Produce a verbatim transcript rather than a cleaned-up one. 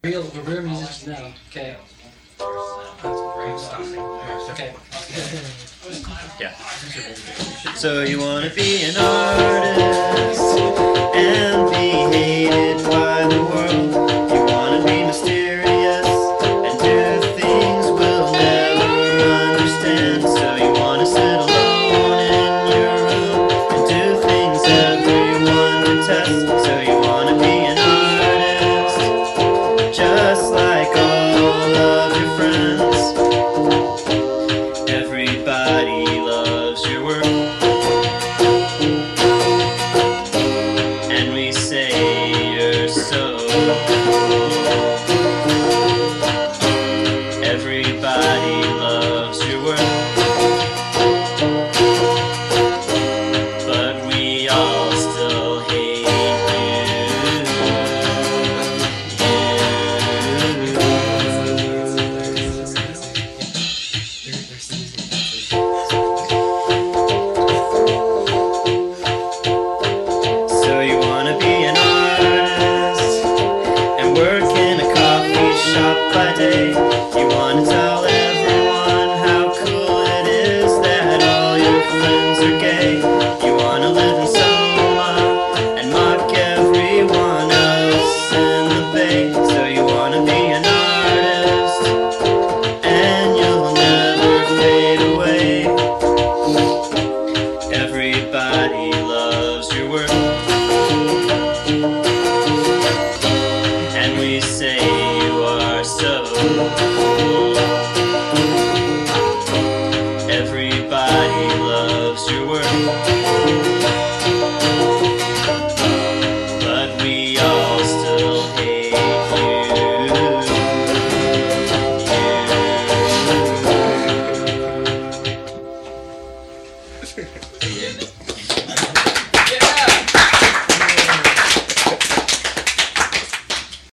Real, we're real musicians now. Okay. Okay. Yeah. So you wanna be an artist and be hated by the world. You wanna be mysterious and do things we'll never understand. So you wanna sit alone in your room and do things everyone detests. So you wanna be an artist, just like all of your friends. Everybody loves your work, and we say you're so. Everybody loves your work, but we all still hate So you wanna be an artist and work in a coffee shop by day. You wanna tell everyone how cool it is that all your friends are gay. You wanna live in Soma and mock everyone else in the Bay. So you wanna be an artist and you'll never fade away. Everybody loves your work, and we say you are so cool. Everybody loves your work, but we all still hate you. You.